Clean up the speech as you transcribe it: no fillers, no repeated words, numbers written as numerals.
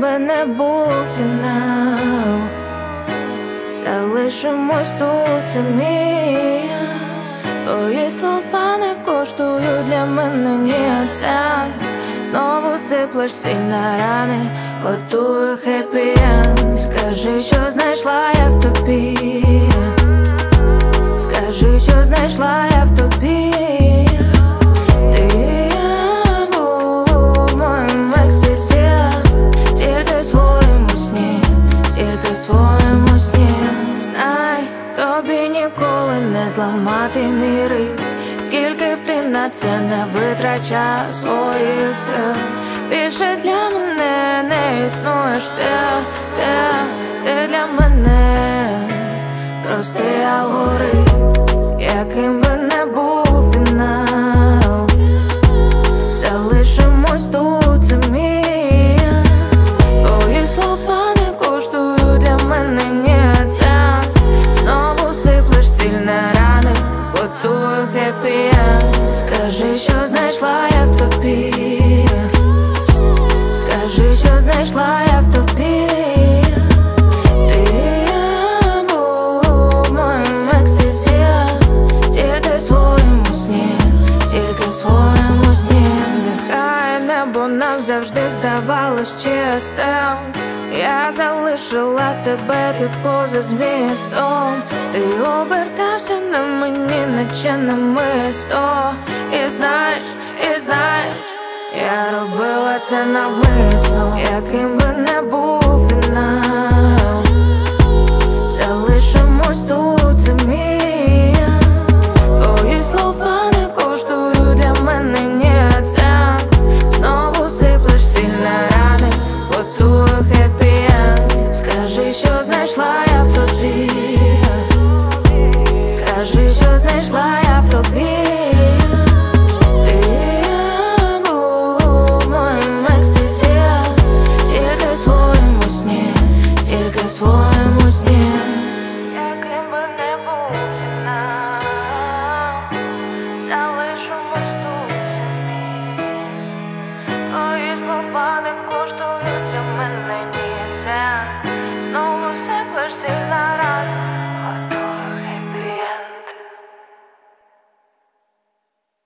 би не був фінал, залишимось тут самі. Твої слова не коштують для мене ні ця. Знову сиплеш сіль на рани, готую хеппі-енд. Скажи, що знайшла я в тобі. Скажи, що знайшла я в тобі. Ти був моїм екстазі, тільки в своєму сні, тільки в своєму сні. Знай, тобі ніколи не зламати міри. Скільки б ти на це не витрачав своїх сил, більше для мене не існуєш ти для мене простий алгоритм, яким би не був фінал, залишимось тут самі. Твої слова не коштують для мене ні цент. Знову сиплеш сіль на рани, готую хеппі-енд. Скажи, що знайшла я в тобі. Скажи, що знайшла я в тобі. Ти був моїм екстазі, тільки в своєму сні, тільки в своєму сні. Нехай небо нам завжди здавалось чистим. Я залишила тебе, ти поза змістом. Ти обертався на мені, наче намисто. І знаєш, я робила це навмисно. Яким би не був фінал, залишимось тут самі. Твої слова не коштують для мене ні цент. Знову сиплеш сіль на рани, готую хеппі-енд. Скажи, що знайшла я в тобі. Скажи, що знайшла я в тобі. Ти був моїм екстазі, тільки в своєму сні, тільки в своєму сні. Яким би не був фінал, залишимось тут самі. Твої слова не коштують для мене ні цент.